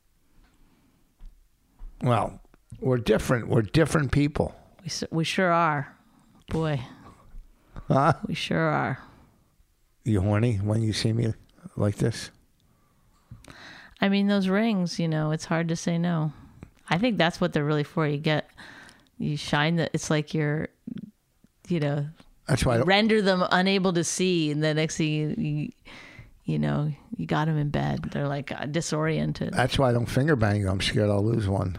Well, we're different. We're different people. We sure are. Boy, Huh? we sure are. You horny when you see me like this? I mean, those rings, it's hard to say no. I think that's what they're really for. You shine the, it's like you're, That's why I don't, render them unable to see. And the next thing you got them in bed. They're like disoriented. that's why I don't finger bang you. I'm scared I'll lose one.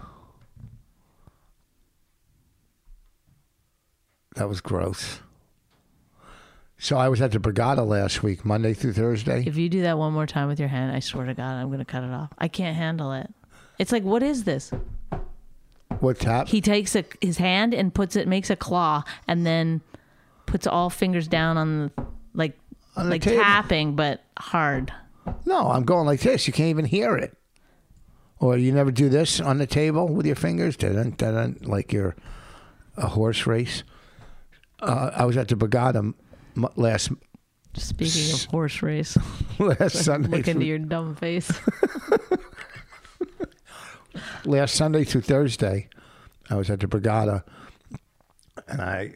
That was gross. So I was at the Brigada last week, Monday through Thursday. If you do that one more time with your hand, I swear to God, I'm going to cut it off. I can't handle it. It's like, what is this? What's that? He takes his hand and makes a claw, and then puts all fingers down on the table. tapping, but hard. No, I'm going like this. You can't even hear it. Or you never do this on the table with your fingers, like you're a horse race. I was at the Brigada last Speaking of horse race, Sunday. look into your dumb face. Last Sunday through Thursday, I was at the Brigada, and I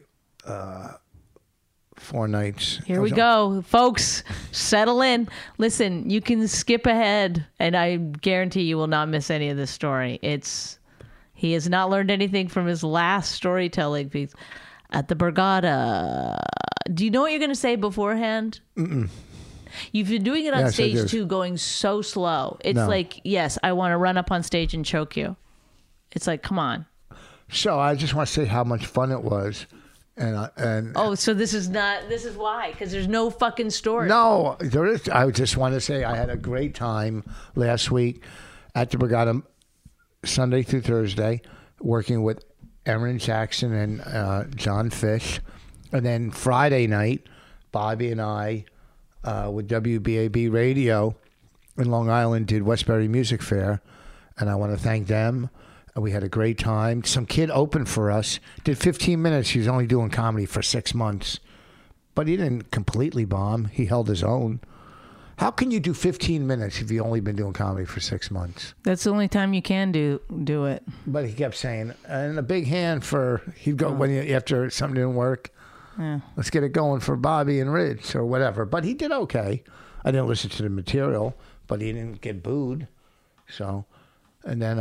4 nights. Here we go, folks. Settle in. Listen, you can skip ahead, and I guarantee you will not miss any of this story. He has not learned anything from his last storytelling piece. At the Brigada, do you know what you're going to say beforehand? Mm-mm. You've been doing it on Yes, I stage do. too, going so slow. It's No. like, yes, I want to run up on stage and choke you. It's like, come on. So I just want to say how much fun it was, and Oh, so this is why, because there's no fucking story. no, there is. I just want to say I had a great time last week at the Brigada, Sunday through Thursday, working with Erin Jackson and John Fish, and then Friday night, Bobby and I with WBAB Radio in Long Island did Westbury Music Fair, and I want to thank them. And we had a great time. Some kid opened for us, did 15 minutes. He was only doing comedy for 6 months, but he didn't completely bomb. He held his own. How can you do 15 minutes if you've only been doing comedy for 6 months? That's the only time you can do it. But he kept saying, and a big hand for, he'd go after something didn't work. Yeah. Let's get it going for Bobby and Rich or whatever. But he did okay. I didn't listen to the material, but he didn't get booed. So, and then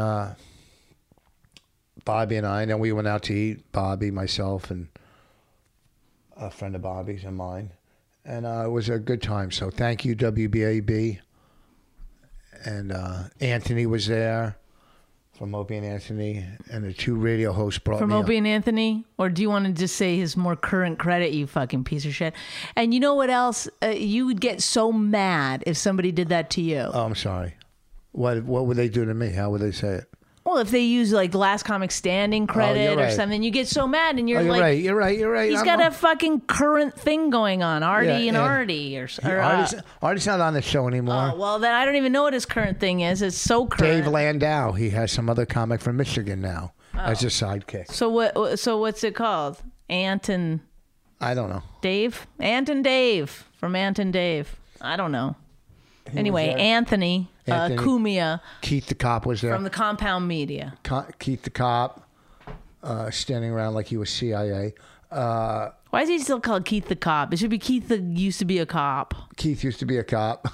Bobby and I, and then we went out to eat, Bobby, myself, and a friend of Bobby's and mine. And it was a good time. So thank you, WBAB. And Anthony was there. from Opie and Anthony, and the two radio hosts brought From me Opie up. and Anthony? Or do you want to just say his more current credit, you fucking piece of shit? And you know what else? You would get so mad if somebody did that to you. Oh, I'm sorry. What would they do to me? How would they say it? Well, if they use like Last Comic Standing credit you're or right. something, you get so mad and you're You're like, right. You're right. he's got a fucking current thing going on, Artie Yeah, and and Artie. Artie's not on the show anymore. Oh, well, then I don't even know what his current thing is. It's so current. Dave Landau. He has some other comic from Michigan now as a sidekick. So what? So what's it called? Ant and I don't know. Dave? Ant and Dave from Ant and Dave. I don't know. Anyway, there? Anthony Cumia Keith the Cop was there. from the Compound Media. Keith the Cop, standing around like he was CIA. Why is he still called Keith the Cop? It should be Keith the used to be a cop. Keith used to be a cop.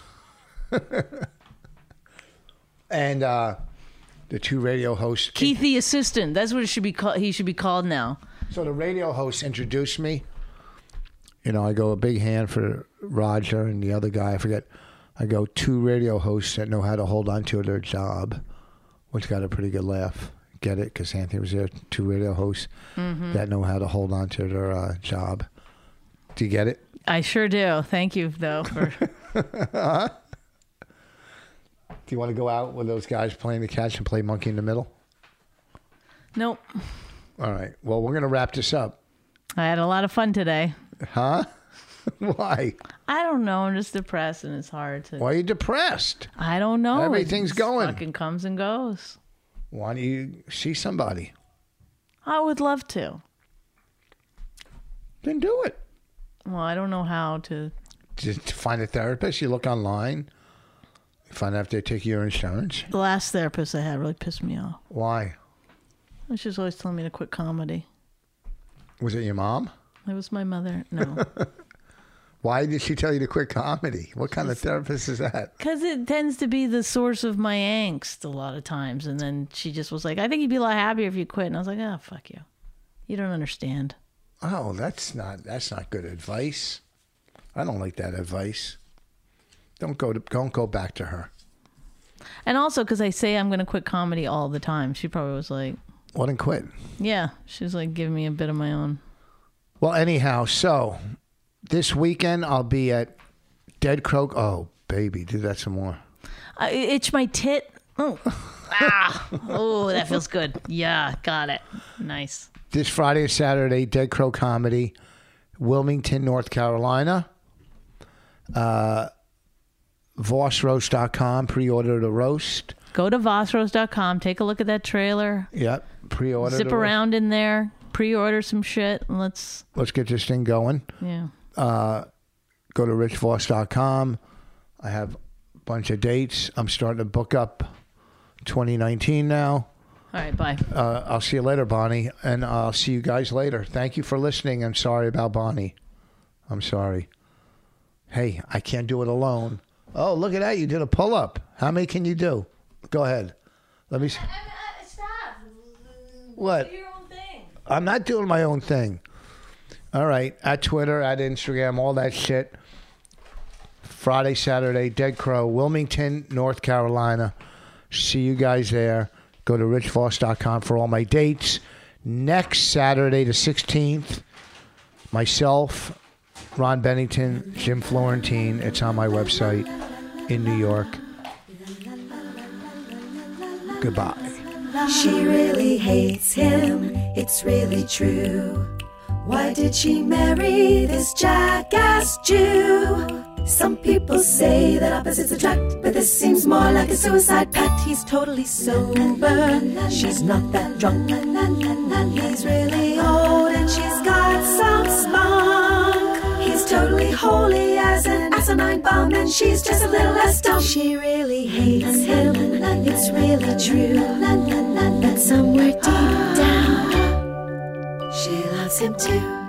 And the two radio hosts. Keith the assistant. That's what it should be called. He should be called now. So the radio hosts introduced me. You know, I go a big hand for Roger and the other guy, I forget. I go two radio hosts that know how to hold on to their job, which got a pretty good laugh. Get it? Because Anthony was there. Two radio hosts that know how to hold on to their job. Do you get it? I sure do. Thank you, though. For... Do you want to go out with those guys playing the catch and play monkey in the middle? Nope. All right. Well, we're going to wrap this up. I had a lot of fun today. Huh? Why? I don't know. I'm just depressed and it's hard to. Why are you depressed? I don't know. Everything's It going. fucking comes and goes. Why don't you see somebody? I would love to. Then do it. Well, I don't know how to. Just find a therapist. You look online. You find out if they take your insurance. The last therapist I had really pissed me off. Why? She was always telling me to quit comedy. Was it your mom? It was my mother. No. Why did she tell you to quit comedy? What kind of therapist is that? Because it tends to be the source of my angst a lot of times. And then she just was like, I think you'd be a lot happier if you quit. And I was like, oh, fuck you. You don't understand. Oh, that's not good advice. I don't like that advice. Don't go back to her. And also because I say I'm going to quit comedy all the time. She probably was like, Well, then quit. yeah. She's like giving me a bit of my own. Well, anyhow, so this weekend I'll be at Dead Crow. Oh, baby, do that some more. I itch my tit. Oh. Oh, that feels good. Yeah, got it. Nice. This Friday and Saturday, Dead Crow Comedy, Wilmington, North Carolina. VossRoast.com, pre-order the roast. Go to VossRoast.com. Take a look at that trailer. Yep, pre-order. Zip around in there. Pre-order some shit. And let's get this thing going. Yeah. Go to richvoss.com. I have a bunch of dates. I'm starting to book up 2019 now. All right, bye. I'll see you later, Bonnie, and I'll see you guys later. Thank you for listening. I'm sorry about Bonnie. I'm sorry. Hey, I can't do it alone. Oh, look at that. You did a pull-up. How many can you do? Go ahead. Let me see. Stop. What? Do your own thing. I'm not doing my own thing. All right. At Twitter, at Instagram, all that shit. Friday, Saturday, Dead Crow, Wilmington, North Carolina. See you guys there. Go to richvoss.com for all my dates. Next Saturday, the 16th, myself, Ron Bennington, Jim Florentine. It's on my website in New York. Goodbye. She really hates him, it's really true. Why did she marry this jackass Jew? Some people say that opposites attract, but this seems more like a suicide pact. He's totally sober, she's not that drunk. He's really old and she's got some spunk. He's totally holy as an asinine bomb, and she's just a little less dumb. She really hates him, it's really true. But somewhere deep down, she loves him too.